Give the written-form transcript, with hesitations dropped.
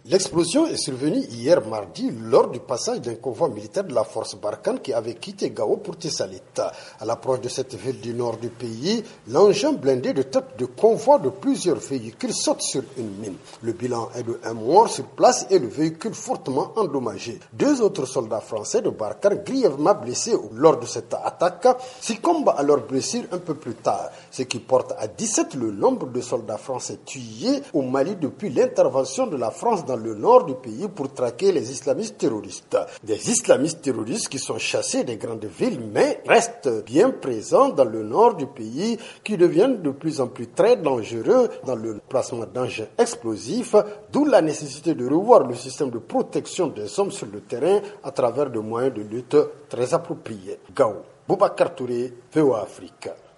L'explosion est survenue hier mardi lors du passage d'un convoi militaire de la force Barkhane qui avait quitté Gao pour Tessalit. À l'approche de cette ville du nord du pays, l'engin blindé de tête de convoi de plusieurs véhicules saute sur une mine. Le bilan est de 1 mort sur place et le véhicule fortement endommagé. 2 autres soldats français de Barkhane grièvement blessés lors de cette attaque succombent à leurs blessures un peu plus tard, ce qui porte à 17 le nombre de soldats français tués au Mali depuis l'intervention de la France dans le nord du pays pour traquer les islamistes terroristes. Des islamistes terroristes qui sont chassés des grandes villes mais restent bien présents dans le nord du pays qui deviennent de plus en plus très dangereux dans le placement d'engins explosifs, d'où la nécessité de revoir le système de protection des hommes sur le terrain à travers des moyens de lutte très appropriés. Gao, Boubacar Touré, VOA Afrique.